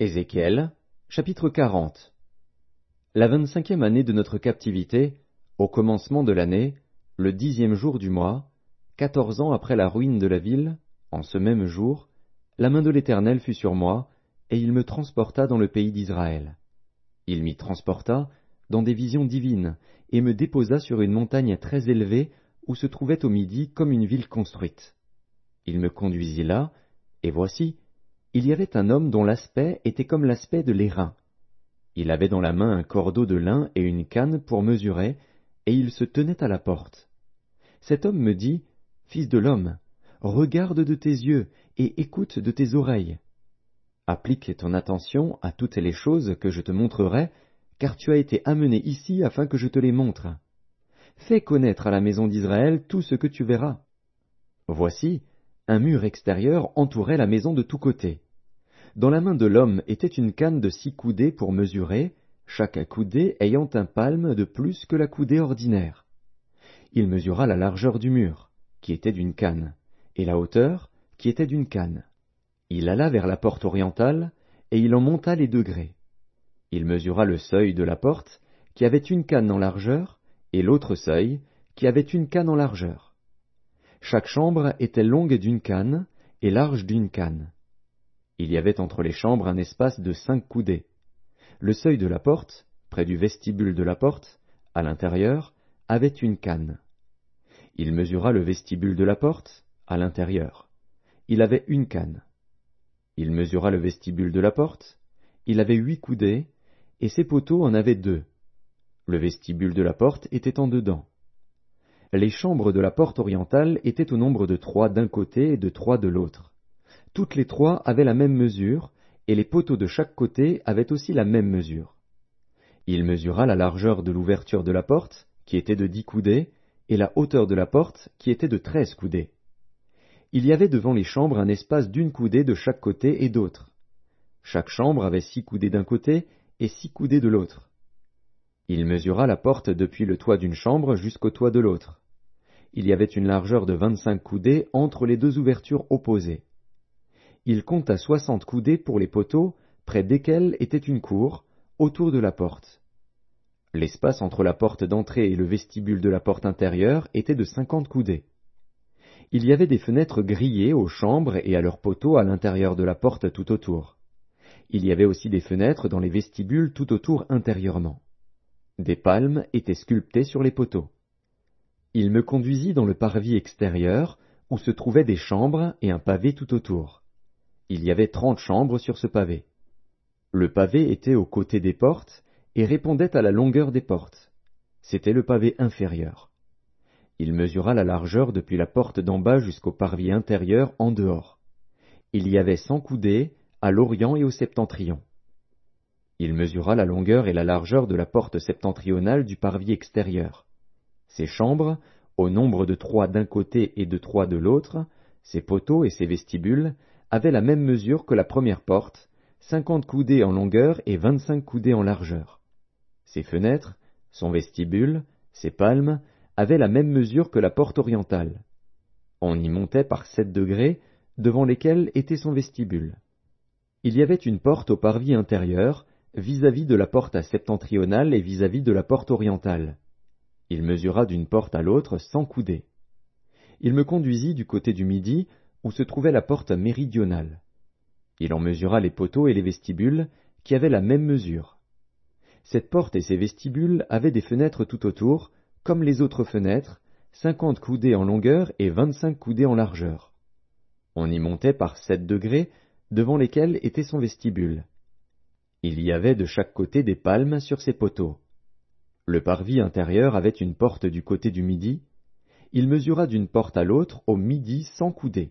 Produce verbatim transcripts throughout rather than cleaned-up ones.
Ézéchiel, chapitre quarante. La vingt-cinquième année de notre captivité, au commencement de l'année, le dixième jour du mois, quatorze ans après la ruine de la ville, en ce même jour, la main de l'Éternel fut sur moi, et il me transporta dans le pays d'Israël. Il m'y transporta dans des visions divines, et me déposa sur une montagne très élevée, où se trouvait au midi comme une ville construite. Il me conduisit là, et voici, il y avait un homme dont l'aspect était comme l'aspect de l'airain. Il avait dans la main un cordeau de lin et une canne pour mesurer, et il se tenait à la porte. Cet homme me dit, « Fils de l'homme, regarde de tes yeux et écoute de tes oreilles. Applique ton attention à toutes les choses que je te montrerai, car tu as été amené ici afin que je te les montre. Fais connaître à la maison d'Israël tout ce que tu verras. » Voici, un mur extérieur entourait la maison de tous côtés. Dans la main de l'homme était une canne de six coudées pour mesurer, chaque coudée ayant un palme de plus que la coudée ordinaire. Il mesura la largeur du mur, qui était d'une canne, et la hauteur, qui était d'une canne. Il alla vers la porte orientale, et il en monta les degrés. Il mesura le seuil de la porte, qui avait une canne en largeur, et l'autre seuil, qui avait une canne en largeur. Chaque chambre était longue d'une canne, et large d'une canne. Il y avait entre les chambres un espace de cinq coudées. Le seuil de la porte, près du vestibule de la porte, à l'intérieur, avait une canne. Il mesura le vestibule de la porte, à l'intérieur. Il avait une canne. Il mesura le vestibule de la porte, il avait huit coudées, et ses poteaux en avaient deux. Le vestibule de la porte était en dedans. Les chambres de la porte orientale étaient au nombre de trois d'un côté et de trois de l'autre. Toutes les trois avaient la même mesure, et les poteaux de chaque côté avaient aussi la même mesure. Il mesura la largeur de l'ouverture de la porte, qui était de dix coudées, et la hauteur de la porte, qui était de treize coudées. Il y avait devant les chambres un espace d'une coudée de chaque côté et d'autre. Chaque chambre avait six coudées d'un côté et six coudées de l'autre. Il mesura la porte depuis le toit d'une chambre jusqu'au toit de l'autre. Il y avait une largeur de vingt-cinq coudées entre les deux ouvertures opposées. Il compta soixante coudées pour les poteaux, près desquels était une cour, autour de la porte. L'espace entre la porte d'entrée et le vestibule de la porte intérieure était de cinquante coudées. Il y avait des fenêtres grillées aux chambres et à leurs poteaux à l'intérieur de la porte tout autour. Il y avait aussi des fenêtres dans les vestibules tout autour intérieurement. Des palmes étaient sculptées sur les poteaux. Il me conduisit dans le parvis extérieur, où se trouvaient des chambres et un pavé tout autour. Il y avait trente chambres sur ce pavé. Le pavé était aux côtés des portes et répondait à la longueur des portes. C'était le pavé inférieur. Il mesura la largeur depuis la porte d'en bas jusqu'au parvis intérieur en dehors. Il y avait cent coudées à l'orient et au septentrion. Il mesura la longueur et la largeur de la porte septentrionale du parvis extérieur. Ses chambres, au nombre de trois d'un côté et de trois de l'autre, ses poteaux et ses vestibules, avaient la même mesure que la première porte, cinquante coudées en longueur et vingt-cinq coudées en largeur. Ses fenêtres, son vestibule, ses palmes, avaient la même mesure que la porte orientale. On y montait par sept degrés, devant lesquels était son vestibule. Il y avait une porte au parvis intérieur, vis-à-vis de la porte septentrionale et vis-à-vis de la porte orientale. Il mesura d'une porte à l'autre cent coudées. Il me conduisit du côté du midi, où se trouvait la porte méridionale. Il en mesura les poteaux et les vestibules, qui avaient la même mesure. Cette porte et ses vestibules avaient des fenêtres tout autour, comme les autres fenêtres, cinquante coudées en longueur et vingt-cinq coudées en largeur. On y montait par sept degrés, devant lesquels était son vestibule. Il y avait de chaque côté des palmes sur ses poteaux. Le parvis intérieur avait une porte du côté du midi. Il mesura d'une porte à l'autre au midi cent coudées.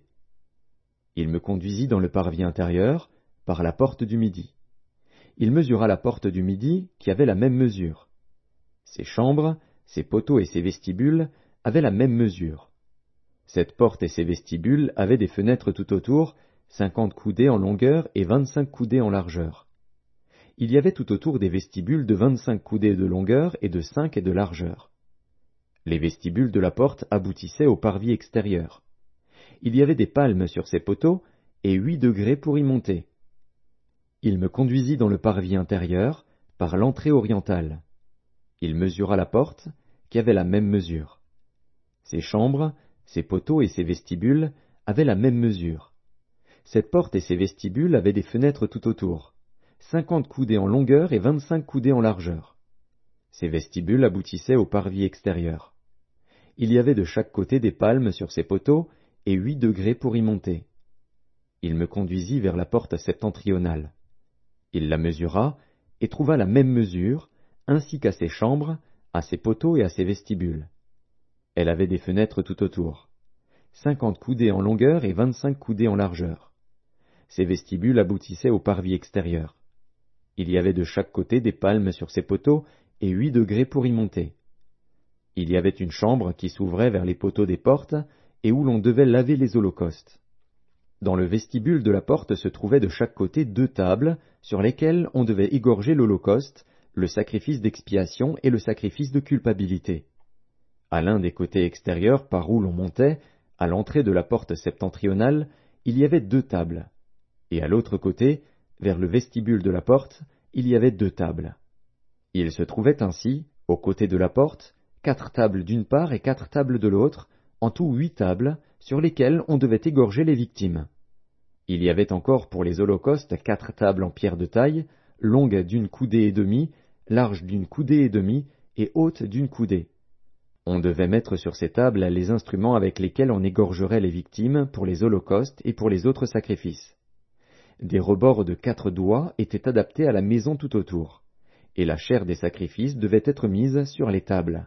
Il me conduisit dans le parvis intérieur, par la porte du midi. Il mesura la porte du midi, qui avait la même mesure. Ses chambres, ses poteaux et ses vestibules avaient la même mesure. Cette porte et ses vestibules avaient des fenêtres tout autour, cinquante coudées en longueur et vingt-cinq coudées en largeur. Il y avait tout autour des vestibules de vingt-cinq coudées de longueur et de cinq et de largeur. Les vestibules de la porte aboutissaient au parvis extérieur. Il y avait des palmes sur ces poteaux et huit degrés pour y monter. Il me conduisit dans le parvis intérieur, par l'entrée orientale. Il mesura la porte, qui avait la même mesure. Ses chambres, ses poteaux et ses vestibules avaient la même mesure. Cette porte et ses vestibules avaient des fenêtres tout autour, cinquante coudées en longueur et vingt-cinq coudées en largeur. Ces vestibules aboutissaient au parvis extérieur. Il y avait de chaque côté des palmes sur ces poteaux et huit degrés pour y monter. Il me conduisit vers la porte septentrionale. Il la mesura et trouva la même mesure, ainsi qu'à ses chambres, à ses poteaux et à ses vestibules. Elle avait des fenêtres tout autour, cinquante coudées en longueur et vingt-cinq coudées en largeur. Ces vestibules aboutissaient au parvis extérieur. Il y avait de chaque côté des palmes sur ces poteaux et huit degrés pour y monter. Il y avait une chambre qui s'ouvrait vers les poteaux des portes et où l'on devait laver les holocaustes. Dans le vestibule de la porte se trouvaient de chaque côté deux tables sur lesquelles on devait égorger l'holocauste, le sacrifice d'expiation et le sacrifice de culpabilité. À l'un des côtés extérieurs par où l'on montait, à l'entrée de la porte septentrionale, il y avait deux tables. Et à l'autre côté, vers le vestibule de la porte, il y avait deux tables. Il se trouvait ainsi, aux côtés de la porte, quatre tables d'une part et quatre tables de l'autre, en tout huit tables, sur lesquelles on devait égorger les victimes. Il y avait encore pour les holocaustes quatre tables en pierre de taille, longues d'une coudée et demie, larges d'une coudée et demie, et hautes d'une coudée. On devait mettre sur ces tables les instruments avec lesquels on égorgerait les victimes pour les holocaustes et pour les autres sacrifices. Des rebords de quatre doigts étaient adaptés à la maison tout autour, et la chair des sacrifices devait être mise sur les tables.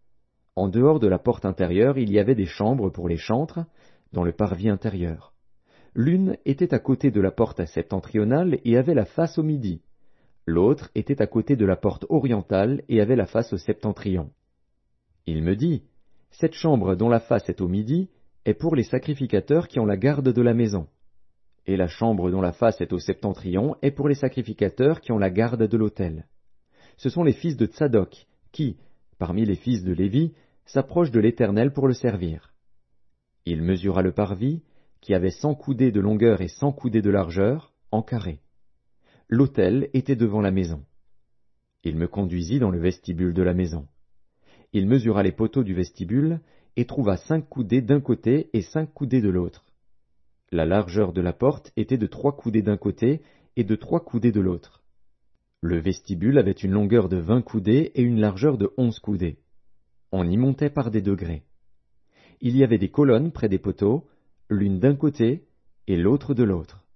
En dehors de la porte intérieure, il y avait des chambres pour les chantres, dans le parvis intérieur. L'une était à côté de la porte septentrionale et avait la face au midi. L'autre était à côté de la porte orientale et avait la face au septentrion. Il me dit, « Cette chambre dont la face est au midi est pour les sacrificateurs qui ont la garde de la maison. Et la chambre dont la face est au septentrion est pour les sacrificateurs qui ont la garde de l'autel. Ce sont les fils de Tsadok qui, parmi les fils de Lévi, s'approchent de l'Éternel pour le servir. » Il mesura le parvis, qui avait cent coudées de longueur et cent coudées de largeur, en carré. L'autel était devant la maison. Il me conduisit dans le vestibule de la maison. Il mesura les poteaux du vestibule et trouva cinq coudées d'un côté et cinq coudées de l'autre. La largeur de la porte était de trois coudées d'un côté et de trois coudées de l'autre. Le vestibule avait une longueur de vingt coudées et une largeur de onze coudées. On y montait par des degrés. Il y avait des colonnes près des poteaux, l'une d'un côté et l'autre de l'autre.